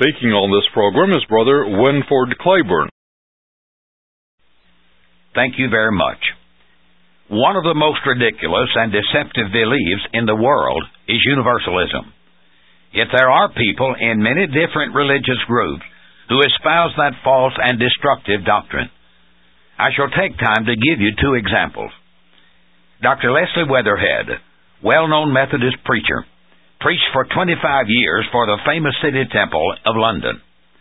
Speaking on this program is Brother Winford Claiborne. Thank you very much. One of the most ridiculous and deceptive beliefs in the world is universalism. Yet there are people in many different religious groups who espouse that false and destructive doctrine. I shall take time to give you two examples. Dr. Leslie Weatherhead, well-known Methodist preacher, preached for 25 years for the famous City Temple of London.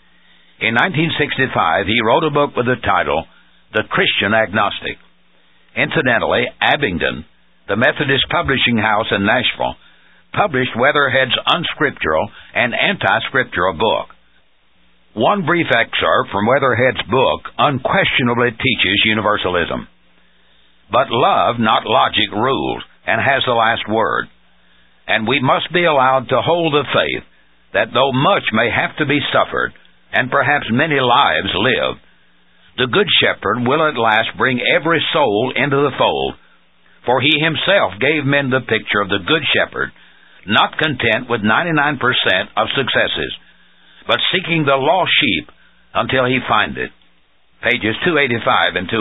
In 1965, he wrote a book with the title, The Christian Agnostic. Incidentally, Abingdon, the Methodist publishing house in Nashville, published Weatherhead's unscriptural and anti-scriptural book. One brief excerpt from Weatherhead's book unquestionably teaches universalism. But love, not logic, rules and has the last word. And we must be allowed to hold the faith that though much may have to be suffered, and perhaps many lives lived, the Good Shepherd will at last bring every soul into the fold, for he himself gave men the picture of the Good Shepherd, not content with 99% of successes, but seeking the lost sheep until he find it. Pages 285 and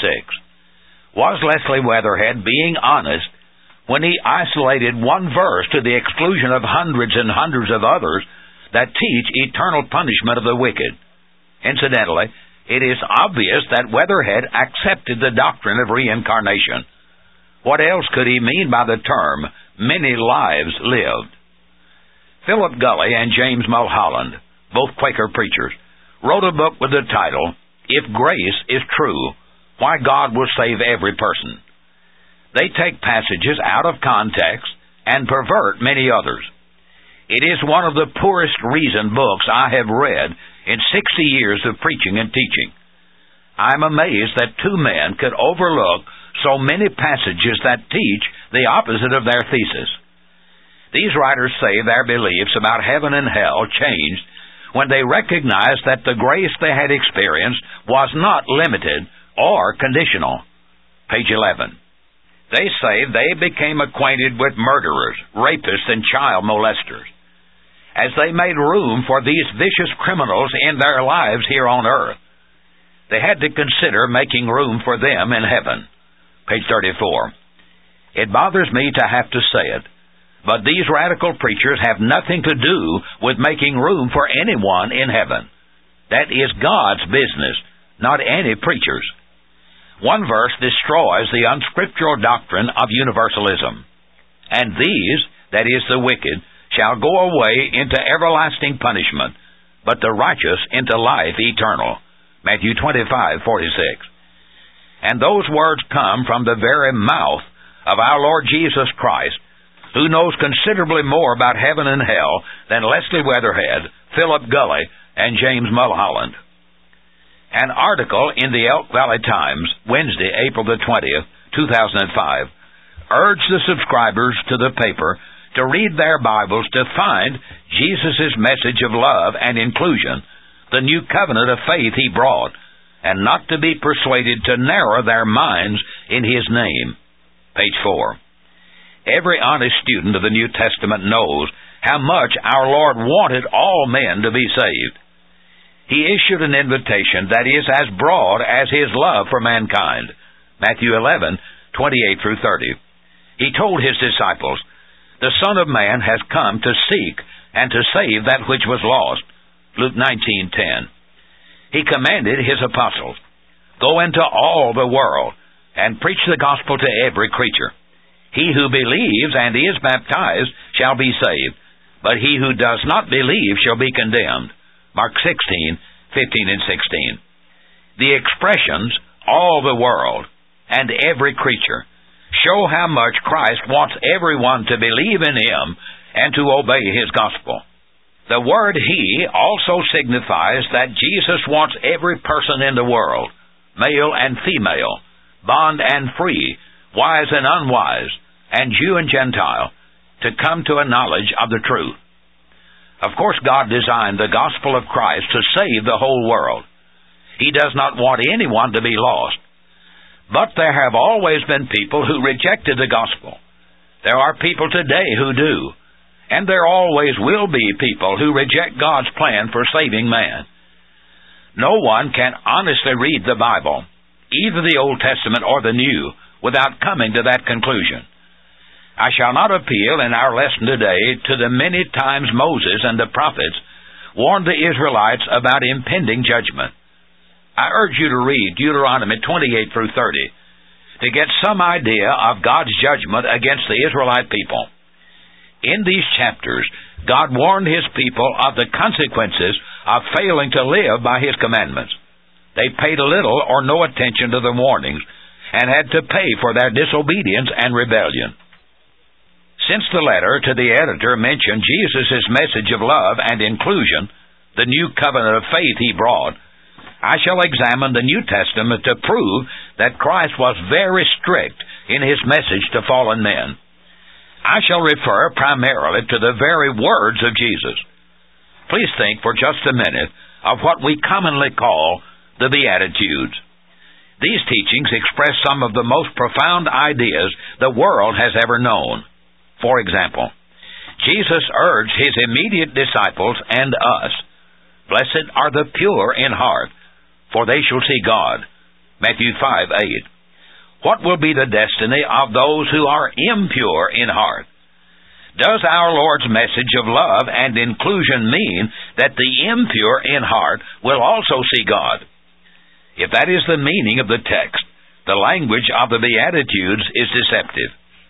286. Was Leslie Weatherhead being honest when he isolated one verse to the exclusion of hundreds and hundreds of others that teach eternal punishment of the wicked? Incidentally, it is obvious that Weatherhead accepted the doctrine of reincarnation. What else could he mean by the term, many lives lived? Philip Gulley and James Mulholland, both Quaker preachers, wrote a book with the title, If Grace is True, Why God Will Save Every Person. They take passages out of context and pervert many others. It is one of the poorest reasoned books I have read in 60 years of preaching and teaching. I am amazed that two men could overlook so many passages that teach the opposite of their thesis. These writers say their beliefs about heaven and hell changed when they recognized that the grace they had experienced was not limited or conditional. Page 11. They say they became acquainted with murderers, rapists, and child molesters. As they made room for these vicious criminals in their lives here on earth, they had to consider making room for them in heaven. Page 34. It bothers me to have to say it, but these radical preachers have nothing to do with making room for anyone in heaven. That is God's business, not any preacher's. One verse destroys the unscriptural doctrine of universalism. And these, that is the wicked, shall go away into everlasting punishment, but the righteous into life eternal. Matthew 25:46. And those words come from the very mouth of our Lord Jesus Christ, who knows considerably more about heaven and hell than Leslie Weatherhead, Philip Gulley, and James Mulholland. An article in the Elk Valley Times, Wednesday, April the 20th, 2005, urged the subscribers to the paper to read their Bibles to find Jesus' message of love and inclusion, the new covenant of faith he brought, and not to be persuaded to narrow their minds in his name. Page 4. Every honest student of the New Testament knows how much our Lord wanted all men to be saved. He issued an invitation that is as broad as his love for mankind. Matthew 11:28 through 30. He told his disciples, the Son of Man has come to seek and to save that which was lost. Luke 19:10. He commanded his apostles, go into all the world and preach the gospel to every creature. He who believes and is baptized shall be saved, but he who does not believe shall be condemned. Mark 16:15 and 16. The expressions, all the world, and every creature, show how much Christ wants everyone to believe in him and to obey his gospel. The word he also signifies that Jesus wants every person in the world, male and female, bond and free, wise and unwise, and Jew and Gentile, to come to a knowledge of the truth. Of course, God designed the gospel of Christ to save the whole world. He does not want anyone to be lost. But there have always been people who rejected the gospel. There are people today who do. And there always will be people who reject God's plan for saving man. No one can honestly read the Bible, either the Old Testament or the New, without coming to that conclusion. I shall not appeal in our lesson today to the many times Moses and the prophets warned the Israelites about impending judgment. I urge you to read Deuteronomy 28 through 30 to get some idea of God's judgment against the Israelite people. In these chapters, God warned His people of the consequences of failing to live by His commandments. They paid little or no attention to the warnings and had to pay for their disobedience and rebellion. Since the letter to the editor mentioned Jesus' message of love and inclusion, the new covenant of faith He brought, I shall examine the New Testament to prove that Christ was very strict in His message to fallen men. I shall refer primarily to the very words of Jesus. Please think for just a minute of what we commonly call the Beatitudes. These teachings express some of the most profound ideas the world has ever known. For example, Jesus urged His immediate disciples and us, "Blessed are the pure in heart, for they shall see God." Matthew 5:8. What will be the destiny of those who are impure in heart? Does our Lord's message of love and inclusion mean that the impure in heart will also see God? If that is the meaning of the text, the language of the Beatitudes is deceptive.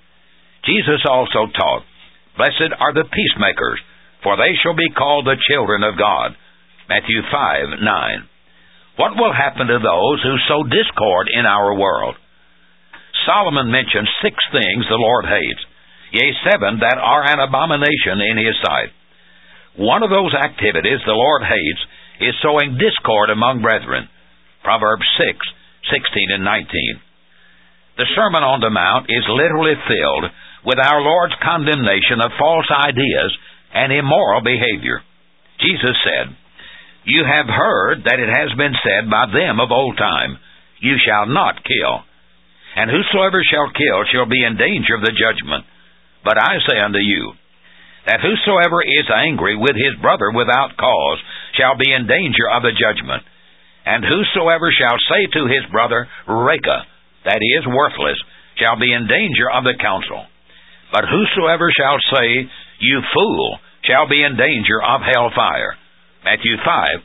Jesus also taught, "Blessed are the peacemakers, for they shall be called the children of God." Matthew 5:9. What will happen to those who sow discord in our world? Solomon mentions 6 things the Lord hates, yea, 7 that are an abomination in His sight. One of those activities the Lord hates is sowing discord among brethren. Proverbs 6:16 and 19. The Sermon on the Mount is literally filled with our Lord's condemnation of false ideas and immoral behavior. Jesus said, "You have heard that it has been said by them of old time, You shall not kill. And whosoever shall kill shall be in danger of the judgment. But I say unto you, that whosoever is angry with his brother without cause shall be in danger of the judgment. And whosoever shall say to his brother, Reka, that is, worthless, shall be in danger of the council. But whosoever shall say, You fool, shall be in danger of hell fire." Matthew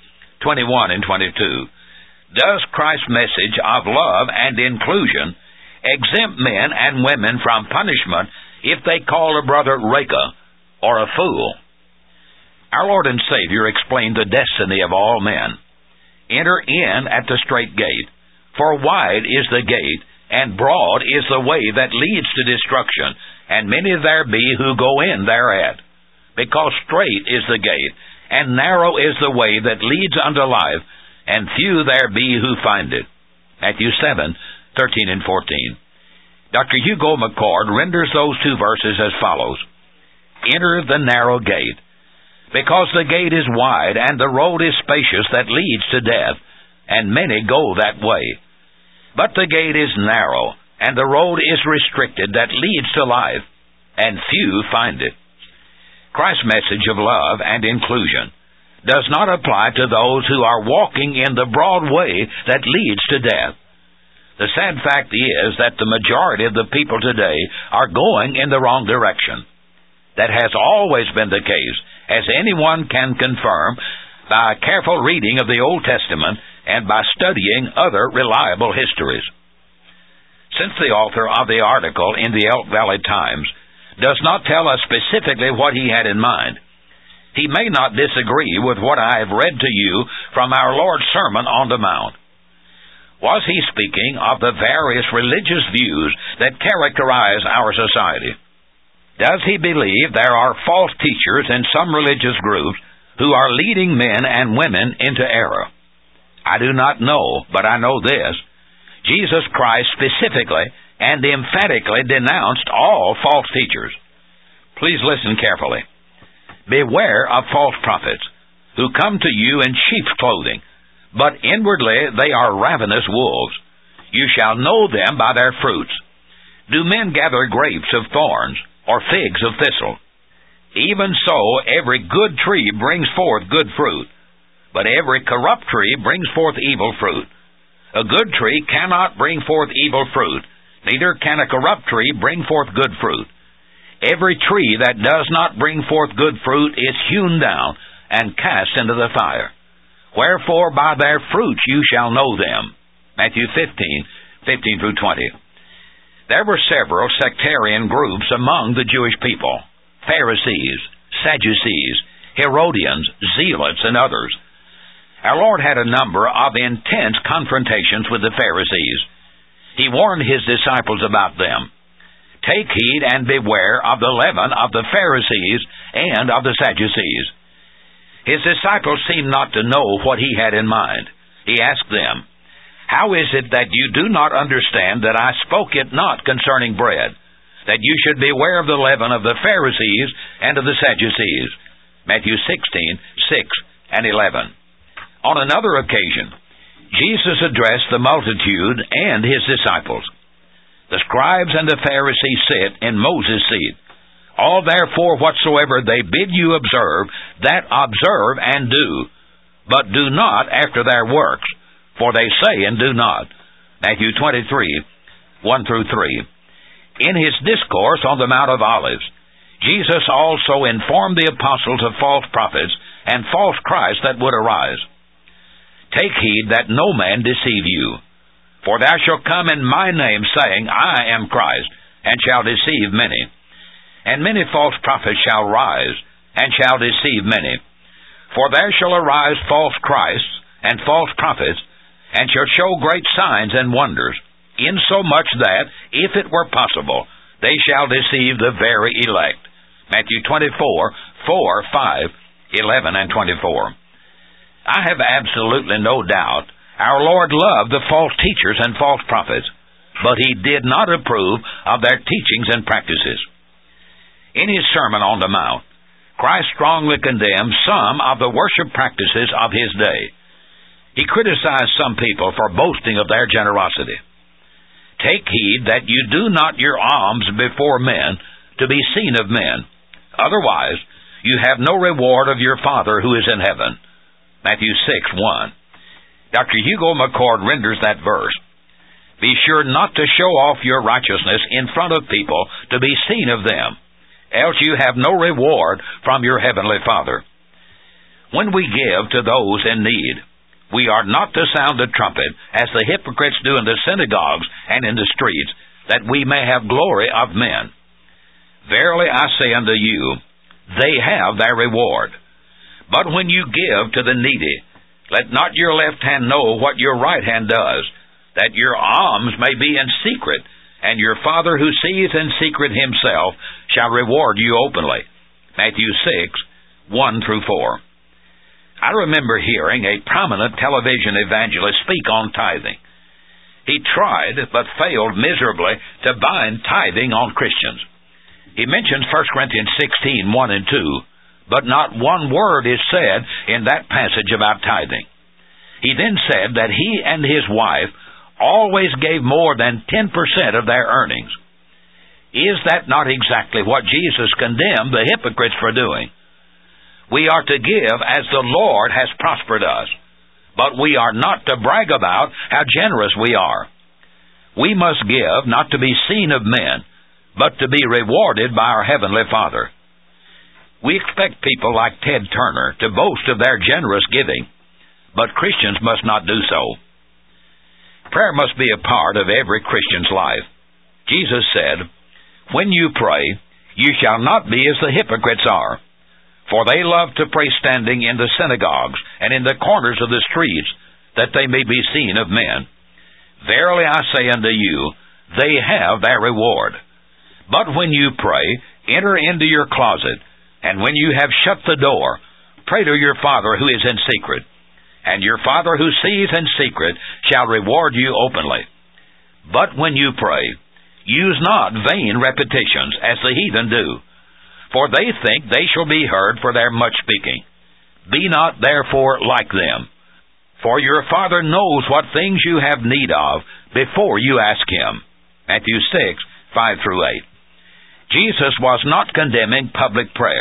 5:21 and 22. Does Christ's message of love and inclusion exempt men and women from punishment if they call a brother Reka or a fool? Our Lord and Savior explained the destiny of all men. "Enter in at the strait gate, for wide is the gate, and broad is the way that leads to destruction, and many there be who go in thereat. Because strait is the gate, and narrow is the way that leads unto life, and few there be who find it." Matthew 7:13 and 14. Dr. Hugo McCord renders those 2 verses as follows: "Enter the narrow gate, because the gate is wide, and the road is spacious that leads to death, and many go that way. But the gate is narrow, and the road is restricted that leads to life, and few find it." Christ's message of love and inclusion does not apply to those who are walking in the broad way that leads to death. The sad fact is that the majority of the people today are going in the wrong direction. That has always been the case, as anyone can confirm by a careful reading of the Old Testament and by studying other reliable histories. Since the author of the article in the Elk Valley Times does not tell us specifically what he had in mind, he may not disagree with what I have read to you from our Lord's Sermon on the Mount. Was he speaking of the various religious views that characterize our society? Does he believe there are false teachers in some religious groups who are leading men and women into error? I do not know, but I know this: Jesus Christ specifically and emphatically denounced all false teachers. Please listen carefully. "Beware of false prophets, who come to you in sheep's clothing, but inwardly they are ravenous wolves. You shall know them by their fruits. Do men gather grapes of thorns, or figs of thistle? Even so, every good tree brings forth good fruit, but every corrupt tree brings forth evil fruit. A good tree cannot bring forth evil fruit, neither can a corrupt tree bring forth good fruit. Every tree that does not bring forth good fruit is hewn down and cast into the fire. Wherefore by their fruits you shall know them. Matthew 15 through 20. There were several sectarian groups among the Jewish people: Pharisees, Sadducees, Herodians, Zealots, and others. Our Lord had a number of intense confrontations with the Pharisees. He warned His disciples about them. Take heed and beware of the leaven of the Pharisees and of the Sadducees. His disciples seemed not to know what He had in mind. He asked them, How is it that you do not understand that I spoke it not concerning bread, that you should beware of the leaven of the Pharisees and of the Sadducees? Matthew 16:6 and 11. On another occasion, Jesus addressed the multitude and His disciples. The scribes and the Pharisees sit in Moses' seat. All therefore whatsoever they bid you observe, that observe and do, but do not after their works, for they say and do not. Matthew 23:1 through 3. In His discourse on the Mount of Olives, Jesus also informed the apostles of false prophets and false Christs that would arise. Take heed that no man deceive you. For there shall come in my name, saying, I am Christ, and shall deceive many. And many false prophets shall rise, and shall deceive many. For there shall arise false Christs and false prophets, and shall show great signs and wonders, insomuch that, if it were possible, they shall deceive the very elect. Matthew 24:4, 5, 11, and 24. I have absolutely no doubt our Lord loved the false teachers and false prophets, but He did not approve of their teachings and practices. In His Sermon on the Mount, Christ strongly condemned some of the worship practices of His day. He criticized some people for boasting of their generosity. Take heed that you do not your alms before men to be seen of men. Otherwise, you have no reward of your Father who is in heaven. Matthew 6:1. Dr. Hugo McCord renders that verse, Be sure not to show off your righteousness in front of people to be seen of them, else you have no reward from your heavenly Father. When we give to those in need, we are not to sound the trumpet, as the hypocrites do in the synagogues and in the streets, that we may have glory of men. Verily I say unto you, they have their reward. But when you give to the needy, let not your left hand know what your right hand does, that your alms may be in secret, and your Father who sees in secret Himself shall reward you openly. Matthew 6:1 through 4. I remember hearing a prominent television evangelist speak on tithing. He tried, but failed miserably, to bind tithing on Christians. He mentions 1 Corinthians 16:1 and 2, but not one word is said in that passage about tithing. He then said that he and his wife always gave more than 10% of their earnings. Is that not exactly what Jesus condemned the hypocrites for doing? We are to give as the Lord has prospered us, but we are not to brag about how generous we are. We must give not to be seen of men, but to be rewarded by our Heavenly Father. We expect people like Ted Turner to boast of their generous giving, but Christians must not do so. Prayer must be a part of every Christian's life. Jesus said, When you pray, you shall not be as the hypocrites are, for they love to pray standing in the synagogues and in the corners of the streets, that they may be seen of men. Verily I say unto you, they have their reward. But when you pray, enter into your closet, and when you have shut the door, pray to your Father who is in secret, and your Father who sees in secret shall reward you openly. But when you pray, use not vain repetitions, as the heathen do, for they think they shall be heard for their much speaking. Be not therefore like them, for your Father knows what things you have need of before you ask Him. Matthew 6:5 through 8. Jesus was not condemning public prayer.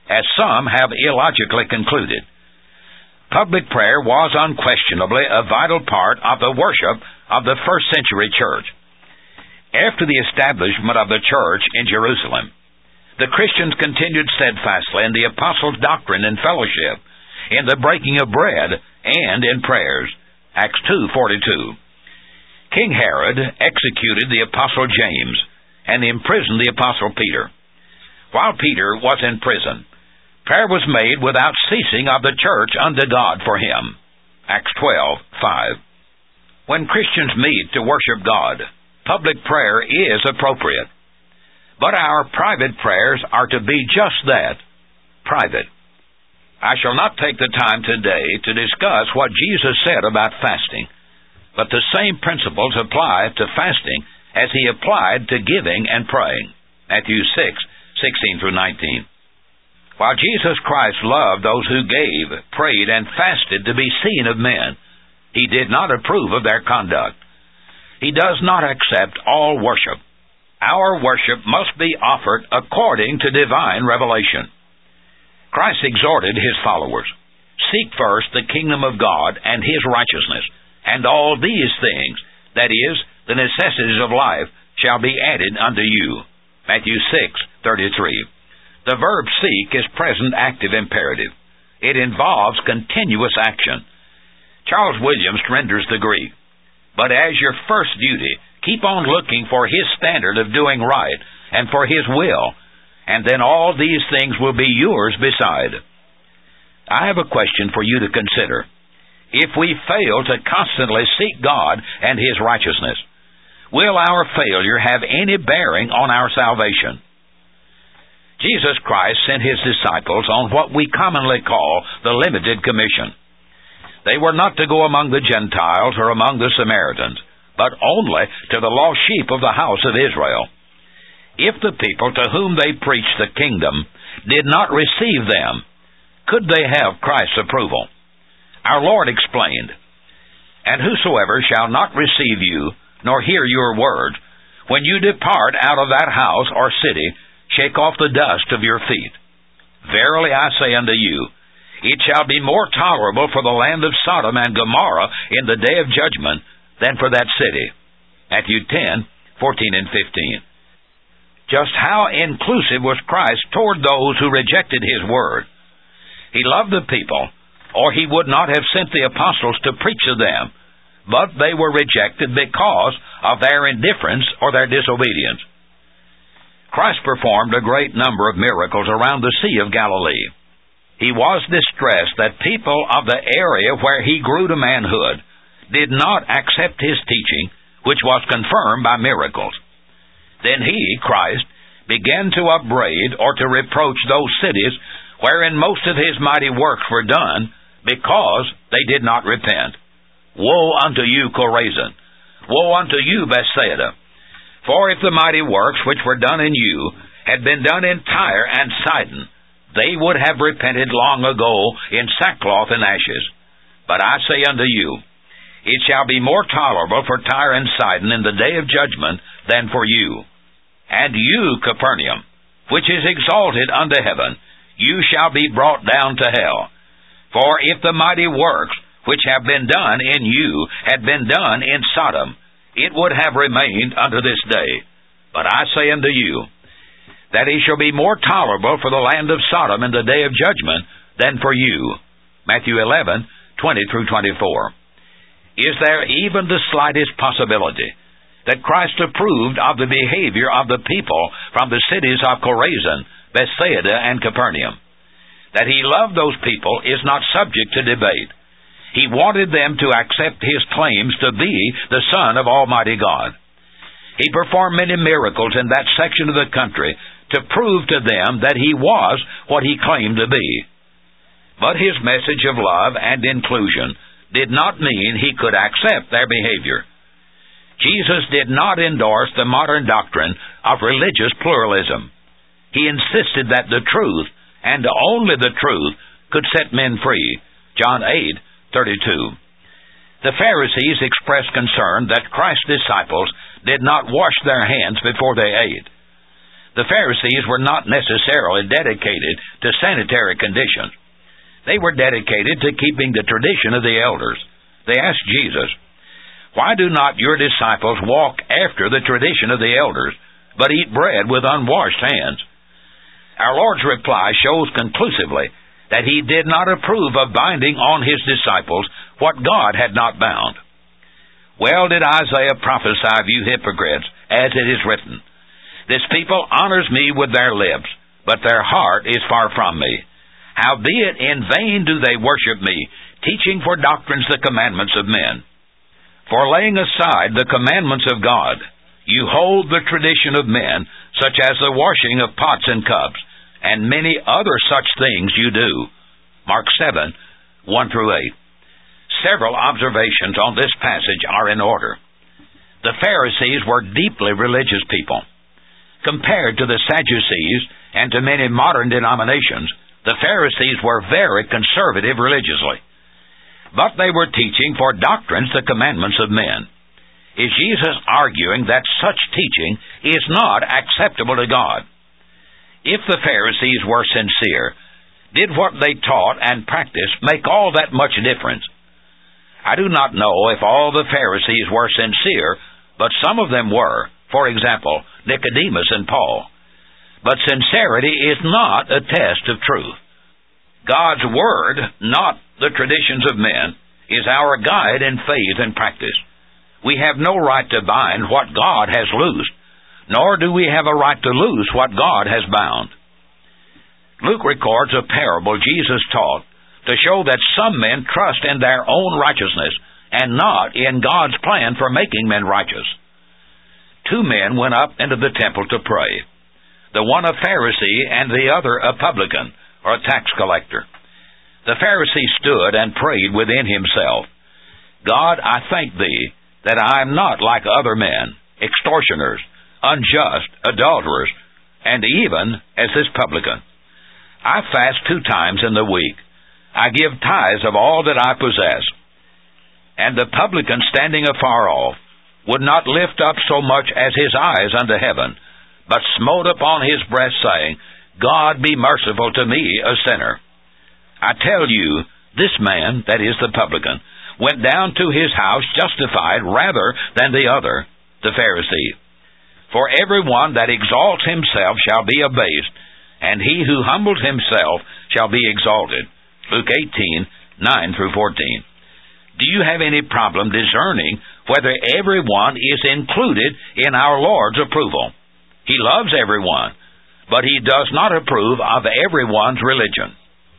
as some have illogically concluded. Public prayer was unquestionably a vital part of the worship of the first century church. After the establishment of the church in Jerusalem, the Christians continued steadfastly in the apostles' doctrine and fellowship, in the breaking of bread, and in prayers. Acts 2:42. King Herod executed the apostle James and imprisoned the apostle Peter. While Peter was in prison, prayer was made without ceasing of the church unto God for him. Acts 12:5. When Christians meet to worship God, public prayer is appropriate. But our private prayers are to be just that, private. I shall not take the time today to discuss what Jesus said about fasting, but the same principles apply to fasting as he applied to giving and praying. Matthew 6:16 through 19. While Jesus Christ loved those who gave, prayed, and fasted to be seen of men, he did not approve of their conduct. He does not accept all worship. Our worship must be offered according to divine revelation. Christ exhorted his followers, "Seek first the kingdom of God and his righteousness, and all these things, that is, the necessities of life, shall be added unto you." Matthew 6:33. The verb seek is present active imperative. It involves continuous action. Charles Williams renders the Greek, "But as your first duty, keep on looking for his standard of doing right and for his will, and then all these things will be yours beside." I have a question for you to consider. If we fail to constantly seek God and his righteousness, will our failure have any bearing on our salvation? Jesus Christ sent his disciples on what we commonly call the limited commission. They were not to go among the Gentiles or among the Samaritans, but only to the lost sheep of the house of Israel. If the people to whom they preached the kingdom did not receive them, could they have Christ's approval? Our Lord explained, "And whosoever shall not receive you, nor hear your word, when you depart out of that house or city, shake off the dust of your feet. Verily I say unto you, it shall be more tolerable for the land of Sodom and Gomorrah in the day of judgment than for that city." Matthew 10:14 and 15. Just how inclusive was Christ toward those who rejected his word? He loved the people, or he would not have sent the apostles to preach to them, but they were rejected because of their indifference or their disobedience. Christ performed a great number of miracles around the Sea of Galilee. He was distressed that people of the area where he grew to manhood did not accept his teaching, which was confirmed by miracles. Then he, Christ, began to upbraid or to reproach those cities wherein most of his mighty works were done, because they did not repent. "Woe unto you, Chorazin! Woe unto you, Bethsaida! For if the mighty works which were done in you had been done in Tyre and Sidon, they would have repented long ago in sackcloth and ashes. But I say unto you, it shall be more tolerable for Tyre and Sidon in the day of judgment than for you. And you, Capernaum, which is exalted unto heaven, you shall be brought down to hell. For if the mighty works which have been done in you had been done in Sodom, it would have remained unto this day. But I say unto you, that it shall be more tolerable for the land of Sodom in the day of judgment than for you." Matthew 11:20 through 24. Is there even the slightest possibility that Christ approved of the behavior of the people from the cities of Chorazin, Bethsaida, and Capernaum? That he loved those people is not subject to debate. He wanted them to accept his claims to be the Son of Almighty God. He performed many miracles in that section of the country to prove to them that he was what he claimed to be. But his message of love and inclusion did not mean he could accept their behavior. Jesus did not endorse the modern doctrine of religious pluralism. He insisted that the truth, and only the truth, could set men free. John 8:32. The Pharisees expressed concern that Christ's disciples did not wash their hands before they ate. The Pharisees were not necessarily dedicated to sanitary conditions. They were dedicated to keeping the tradition of the elders. They asked Jesus, "Why do not your disciples walk after the tradition of the elders, but eat bread with unwashed hands?" Our Lord's reply shows conclusively that He did not approve of binding on His disciples what God had not bound. "Well did Isaiah prophesy of you hypocrites, as it is written, This people honors me with their lips, but their heart is far from me. Howbeit in vain do they worship me, teaching for doctrines the commandments of men. For laying aside the commandments of God, you hold the tradition of men, such as the washing of pots and cups, and many other such things you do." Mark 7, 1-8. Several observations on this passage are in order. The Pharisees were deeply religious people. Compared to the Sadducees and to many modern denominations, the Pharisees were very conservative religiously. But they were teaching for doctrines the commandments of men. Is Jesus arguing that such teaching is not acceptable to God? If the Pharisees were sincere, did what they taught and practiced make all that much difference? I do not know if all the Pharisees were sincere, but some of them were. For example, Nicodemus and Paul. But sincerity is not a test of truth. God's Word, not the traditions of men, is our guide in faith and practice. We have no right to bind what God has loosed, nor do we have a right to loose what God has bound. Luke records a parable Jesus taught to show that some men trust in their own righteousness and not in God's plan for making men righteous. 2 men went up into the temple to pray, the one a Pharisee and the other a publican, or a tax collector. The Pharisee stood and prayed within himself, "God, I thank Thee that I am not like other men, extortioners, unjust, adulterers, and even as this publican. I fast 2 times in the week. I give tithes of all that I possess." And the publican, standing afar off, would not lift up so much as his eyes unto heaven, but smote upon his breast, saying, "God be merciful to me, a sinner." I tell you, this man, that is the publican, went down to his house justified rather than the other, the Pharisee. For everyone that exalts himself shall be abased, and he who humbles himself shall be exalted. Luke 18, 9-14. Do you have any problem discerning whether everyone is included in our Lord's approval? He loves everyone, but He does not approve of everyone's religion.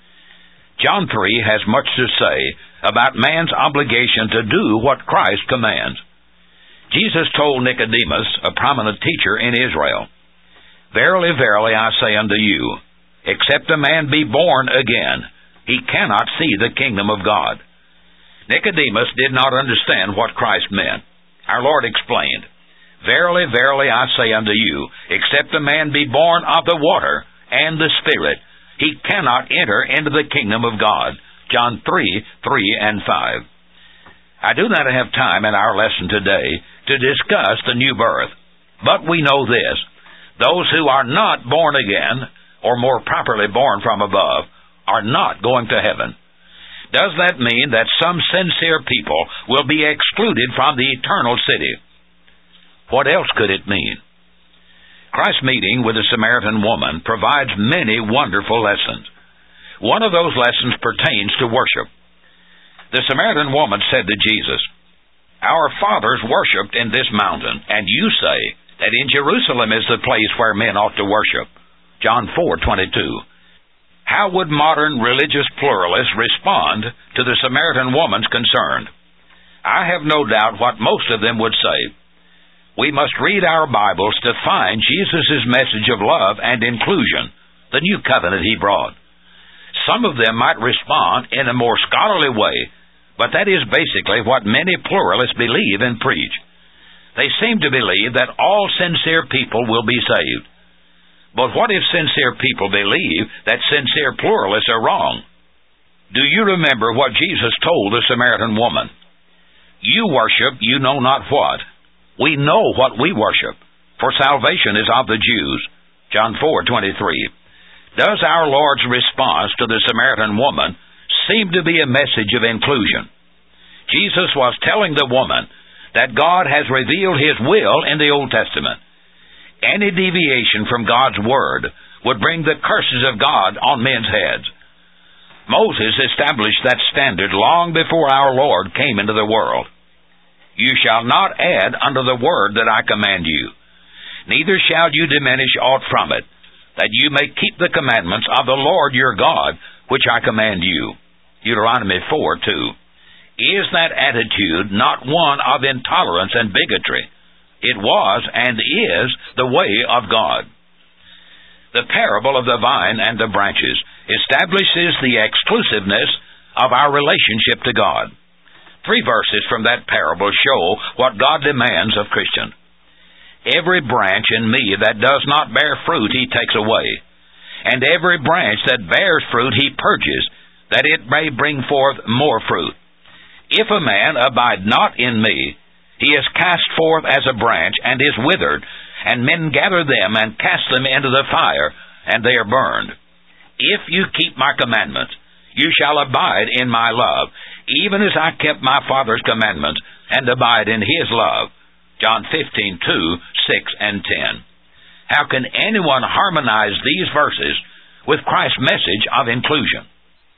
John 3 has much to say about man's obligation to do what Christ commands. Jesus told Nicodemus, a prominent teacher in Israel, "Verily, verily, I say unto you, except a man be born again, he cannot see the kingdom of God." Nicodemus did not understand what Christ meant. Our Lord explained, "Verily, verily, I say unto you, except a man be born of the water and the Spirit, he cannot enter into the kingdom of God." John 3, 3 and 5. I do not have time in our lesson today to discuss the new birth, but we know this: those who are not born again, or more properly born from above, are not going to heaven. Does that mean that some sincere people will be excluded from the eternal city? What else could it mean? Christ's meeting with the Samaritan woman provides many wonderful lessons. One of those lessons pertains to worship. The Samaritan woman said to Jesus, "Our fathers worshipped in this mountain, and you say that in Jerusalem is the place where men ought to worship." John 4:22. How would modern religious pluralists respond to the Samaritan woman's concern? I have no doubt what most of them would say. We must read our Bibles to find Jesus' message of love and inclusion, the new covenant He brought. Some of them might respond in a more scholarly way, but that is basically what many pluralists believe and preach. They seem to believe that all sincere people will be saved. But what if sincere people believe that sincere pluralists are wrong? Do you remember what Jesus told the Samaritan woman? "You worship you know not what. We know what we worship, for salvation is of the Jews." John 4:23. Does our Lord's response to the Samaritan woman seem to be a message of inclusion? Jesus was telling the woman that God has revealed His will in the Old Testament. Any deviation from God's Word would bring the curses of God on men's heads. Moses established that standard long before our Lord came into the world. You shall not add unto the word that I command you, neither shall you diminish aught from it, that you may keep the commandments of the Lord your God, which I command you. Deuteronomy 4:2. Is that attitude not one of intolerance and bigotry? It was and is the way of God. The parable of the vine and the branches establishes the exclusiveness of our relationship to God. 3 verses from that parable show what God demands of Christians. Every branch in me that does not bear fruit He takes away, and every branch that bears fruit He purges, that it may bring forth more fruit. If a man abide not in me, he is cast forth as a branch, and is withered, and men gather them, and cast them into the fire, and they are burned. If you keep my commandments, you shall abide in my love, even as I kept my Father's commandments, and abide in His love. John 15:2, 6, and 10. How can anyone harmonize these verses with Christ's message of inclusion?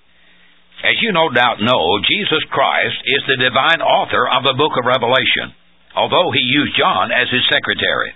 As you no doubt know, Jesus Christ is the divine author of the book of Revelation, although He used John as His secretary.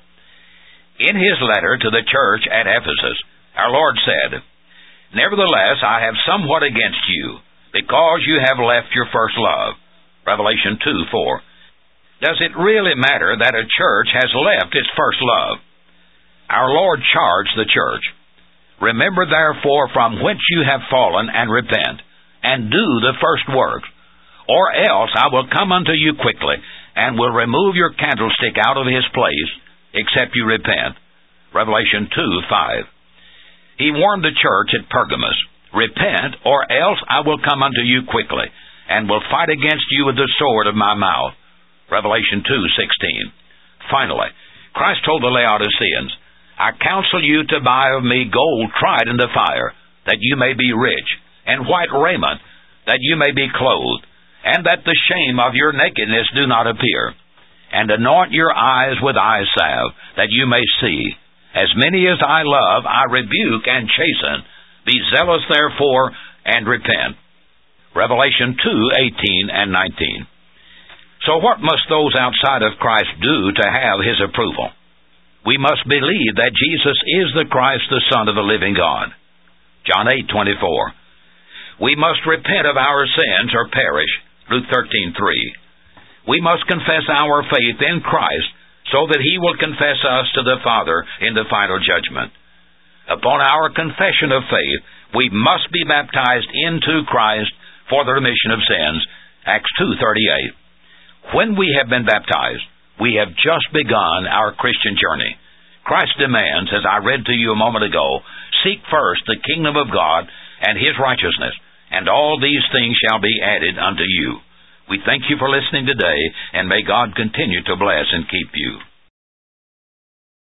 In His letter to the church at Ephesus, our Lord said, Nevertheless, I have somewhat against you, because you have left your first love. Revelation 2:4. Does it really matter that a church has left its first love? Our Lord charged the church, Remember therefore from whence you have fallen, and repent, and do the first works, or else I will come unto you quickly, and will remove your candlestick out of his place, except you repent. Revelation 2:5. He warned the church at Pergamos, Repent, or else I will come unto you quickly, and will fight against you with the sword of my mouth. Revelation 2:16. Finally, Christ told the Laodiceans, I counsel you to buy of me gold tried in the fire, that you may be rich, and white raiment, that you may be clothed, and that the shame of your nakedness do not appear. And anoint your eyes with eye salve, that you may see. As many as I love, I rebuke and chasten. Be zealous therefore, and repent. Revelation 2:18 and 19. So what must those outside of Christ do to have His approval? We must believe that Jesus is the Christ, the Son of the living God. John 8:24. We must repent of our sins or perish. Luke 13:3. We must confess our faith in Christ so that He will confess us to the Father in the final judgment. Upon our confession of faith, we must be baptized into Christ for the remission of sins. Acts 2:38. When we have been baptized, we have just begun our Christian journey. Christ demands, as I read to you a moment ago, seek first the kingdom of God and His righteousness, and all these things shall be added unto you. We thank you for listening today, and may God continue to bless and keep you.